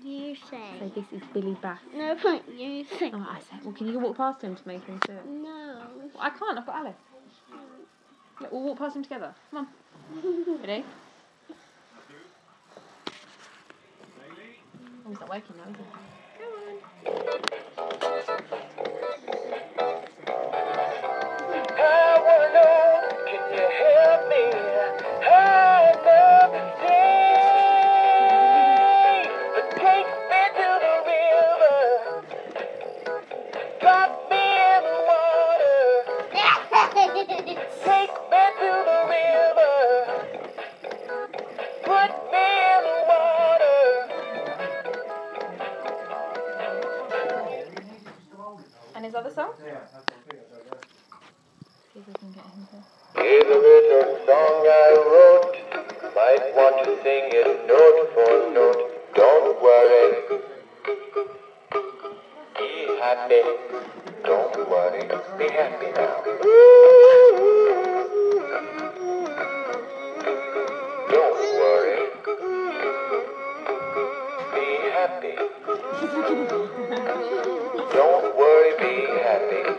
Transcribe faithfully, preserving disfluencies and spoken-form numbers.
you say? Say, this is Billy Bass. No, but you say. Oh, I say. Well, can you walk past him to make him do it? No. Well, I can't. I've got Alice. Look, we'll walk past him together. Come on. Ready? Oh, he's not waking now, is he? I wanna know, can you help me? I love the sea, but take me to the river, drop me in the water, take me to the river, put me in the water. And his other song? See if we can get him to... Here's a little song I wrote. Might want to sing it note for note. Don't worry. Be happy. Don't worry. Be happy now. Don't worry. Be happy. Don't worry. Be happy.